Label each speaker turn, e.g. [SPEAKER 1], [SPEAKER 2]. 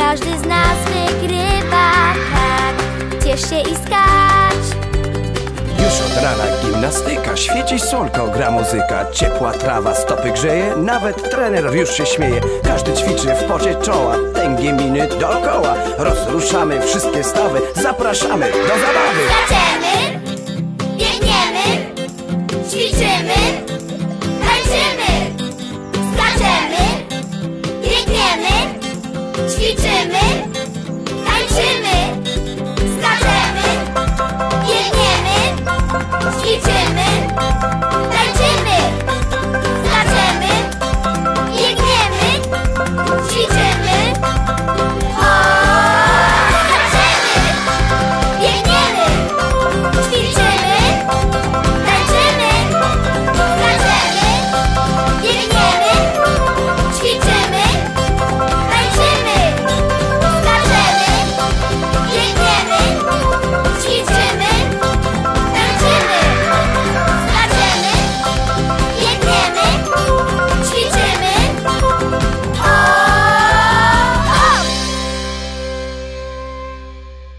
[SPEAKER 1] każdy z nas wygrywa. Tak, ciesz się i skacz.
[SPEAKER 2] Już od rana gimnastyka, świeci słonko, gra muzyka. Ciepła trawa stopy grzeje, nawet trener już się śmieje. Każdy ćwiczy w pocie czoła, tęgie miny dookoła. Rozruszamy wszystkie stawy, zapraszamy do zabawy.
[SPEAKER 1] Skaczemy, biegniemy, ćwiczymy, tańczymy. Skaczemy, biegniemy, ćwiczymy,